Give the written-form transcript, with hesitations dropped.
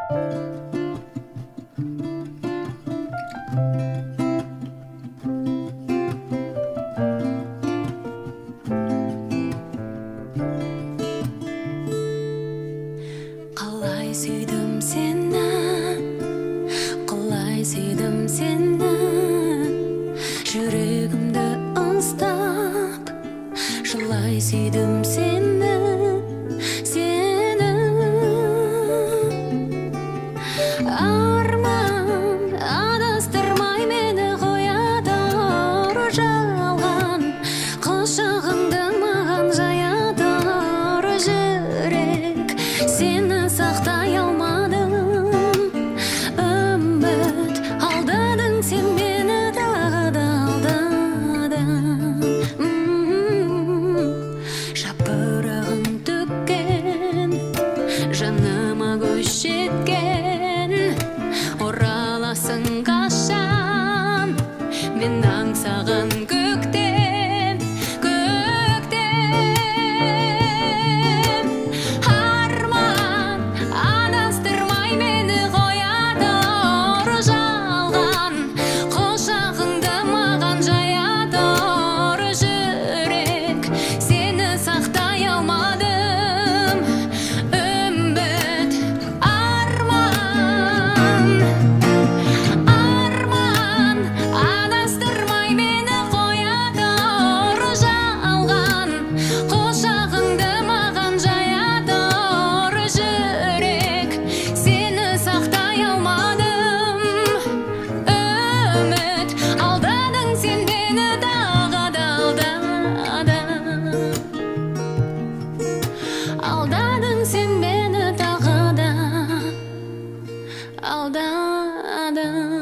Қалай сүйдім сені, қалай сүйдім сені, жүрегімді ыстап, жылай сүйдім сені, сені. Арман адастырмай мені қояды, ұры жалған құшағыңды маған жаяды, ұры жүрек сені сақтай алмадым. Үміт алдадың сен мені, тағы да алдадың. Жапырағын төккен, жаныма көз жеткен, ораласың қашан, мен аңсаған көктем, көктем. Арман адастырмай мені қояды, ұры жалған құшағыңды маған жаяды, ұры жүрек сені сақтай алмадым. Үміт арман адастырмай мені қояды, ұры жалған құшағыңды маған жаяды, ұры жүрек сені сақтай алмадым. Үміт алдадың сен мені, тағы да алдадың. Алдадың сен мені, тағы да алдадың.